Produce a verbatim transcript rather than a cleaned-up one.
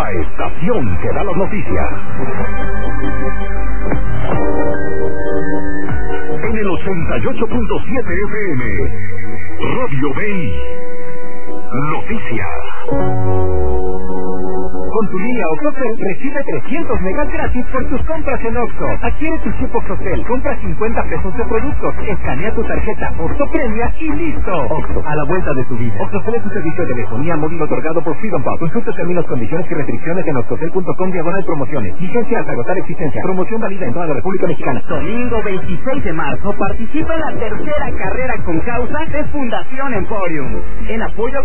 la estación que da las noticias. En el ochenta y ocho punto siete F M, Radio Bay Noticias. Con tu línea Oxocel recibe trescientos megas gratis por tus compras en Oxxo. Adquiere tu chip Oxocel, compra cincuenta pesos de productos, escanea tu tarjeta Oxxo Premia y listo. Oxxo, a la vuelta de tu vida. Oxocel es un servicio de telefonía móvil otorgado por Freedom Pop. Consulta términos, condiciones y restricciones en oxocel punto com diagonal promociones. Vigencia hasta agotar existencia. Promoción válida en toda la República Mexicana. Domingo veintiséis de marzo participa en la tercera carrera con causa de Fundación Emporium. En apoyo